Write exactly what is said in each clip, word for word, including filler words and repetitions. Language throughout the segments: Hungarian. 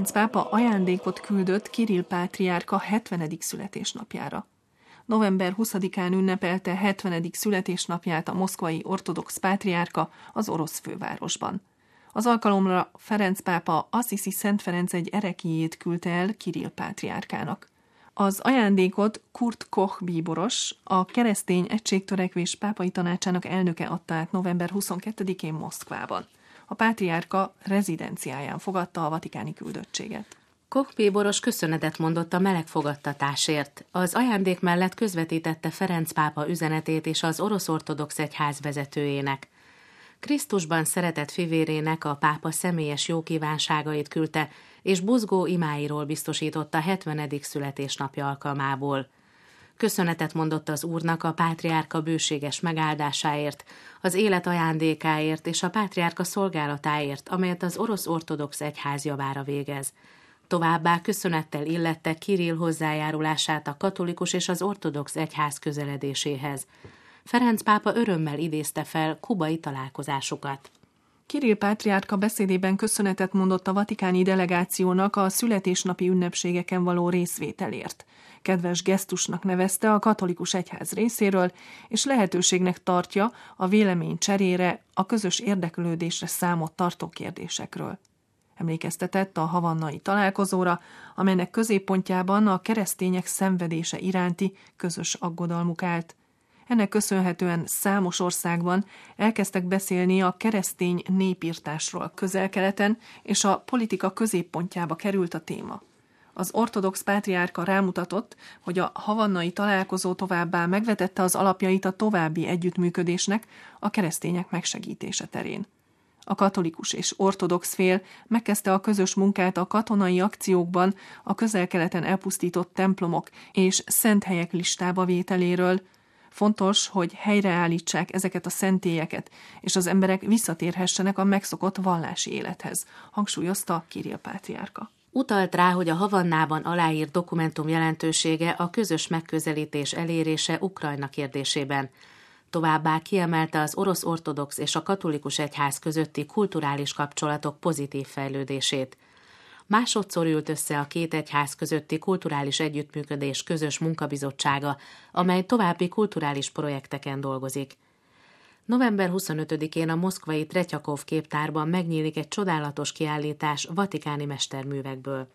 Ferenc pápa ajándékot küldött Kirill pátriárka hetvenedik születésnapjára. November huszadikán ünnepelte hetvenedik születésnapját a moszkvai ortodox pátriárka az orosz fővárosban. Az alkalomra Ferenc pápa Assisi Szent Ferenc egy ereklyéjét küldte el Kirill pátriárkának. Az ajándékot Kurt Koch bíboros, a Keresztény Egységtörekvés pápai tanácsának elnöke adta át november huszonkettedikén Moszkvában. A pátriárka rezidenciáján fogadta a vatikáni küldöttséget. Koch bíboros köszönetet mondott a meleg fogadtatásért. Az ajándék mellett közvetítette Ferenc pápa üzenetét és az orosz ortodox egyház vezetőjének. Krisztusban szeretett fivérének a pápa személyes jókívánságait küldte, és buzgó imáiról biztosította hetvenedik születésnapja alkalmából. Köszönetet mondott az Úrnak a pátriárka bőséges megáldásáért, az élet ajándékáért és a pátriárka szolgálatáért, amelyet az orosz ortodox egyház javára végez. Továbbá köszönettel illette Kirill hozzájárulását a katolikus és az ortodox egyház közeledéséhez. Ferenc pápa örömmel idézte fel kubai találkozásukat. Kirill pátriárka beszédében köszönetet mondott a vatikáni delegációnak a születésnapi ünnepségeken való részvételért. Kedves gesztusnak nevezte a katolikus egyház részéről, és lehetőségnek tartja a vélemény cserére, a közös érdeklődésre számot tartó kérdésekről. Emlékeztetett a havannai találkozóra, amelynek középpontjában a keresztények szenvedése iránti közös aggodalmuk állt. Ennek köszönhetően számos országban elkezdtek beszélni a keresztény népirtásról Közel-Keleten, és a politika középpontjába került a téma. Az ortodox pátriárka rámutatott, hogy a havannai találkozó továbbá megvetette az alapjait a további együttműködésnek a keresztények megsegítése terén. A katolikus és ortodox fél megkezdte a közös munkát a katonai akciókban a Közel-Keleten elpusztított templomok és szent helyek listába vételéről. Fontos, hogy helyreállítsák ezeket a szentélyeket, és az emberek visszatérhessenek a megszokott vallási élethez, hangsúlyozta Kirill pátriárka. Utalt rá, hogy a Havannában aláírt dokumentum jelentősége a közös megközelítés elérése Ukrajna kérdésében. Továbbá kiemelte az orosz ortodox és a katolikus egyház közötti kulturális kapcsolatok pozitív fejlődését. Másodszor ült össze a két egyház közötti kulturális együttműködés közös munkabizottsága, amely további kulturális projekteken dolgozik. november huszonötödikén a moszkvai Tretyakov képtárban megnyílik egy csodálatos kiállítás vatikáni mesterművekből.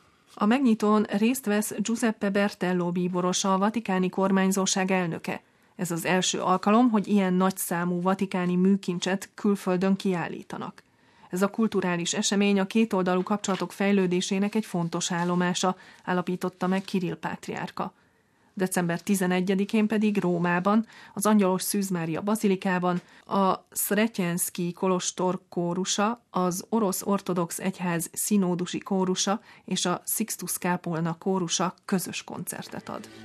A megnyitón részt vesz Giuseppe Bertello bíboros, a vatikáni kormányzóság elnöke. Ez az első alkalom, hogy ilyen nagyszámú vatikáni műkincset külföldön kiállítanak. Ez a kulturális esemény a kétoldalú kapcsolatok fejlődésének egy fontos állomása, állapította meg Kirill pátriárka. december tizenegyedikén pedig Rómában, az Angyalos Szűz Mária bazilikában a Szretyenszkij kolostor kórusa, az orosz ortodox egyház szinódusi kórusa és a Sixtus Kápolna kórusa közös koncertet ad.